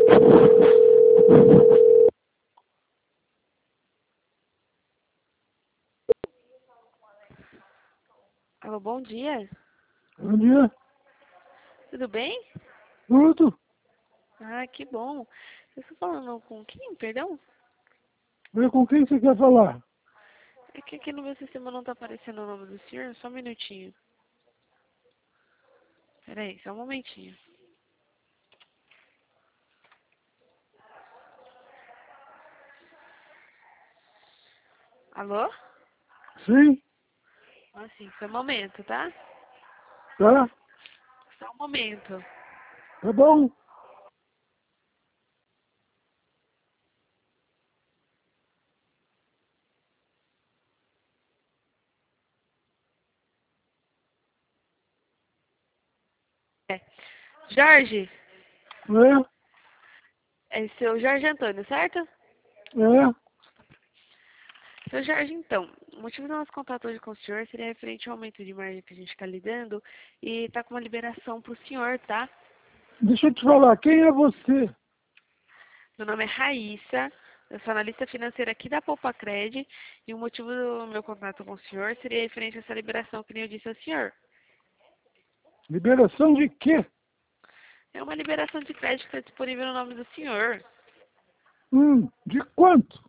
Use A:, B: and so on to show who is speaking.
A: Alô, bom dia.
B: Bom dia.
A: Tudo bem?
B: Tudo?
A: Ah, que bom. Eu estou falando com quem, perdão?
B: Com quem você quer falar?
A: É que aqui no meu sistema não está aparecendo o nome do senhor. Só um minutinho. Peraí, só um momentinho. Alô?
B: Sim?
A: Ah, sim, só um momento, tá?
B: Tá?
A: Só um momento.
B: Tá bom?
A: É. Jorge?
B: É?
A: É seu Jorge Antônio, certo?
B: É?
A: Seu Jorge, então, o motivo do nosso contato hoje com o senhor seria referente ao aumento de margem que a gente está lidando e tá com uma liberação para o senhor, tá?
B: Deixa eu te falar, quem é você?
A: Meu nome é Raíssa, eu sou analista financeira aqui da Poupacred e o motivo do meu contato com o senhor seria referente a essa liberação que nem eu disse ao senhor.
B: Liberação de quê?
A: É uma liberação de crédito que está disponível no nome do senhor.
B: De quanto?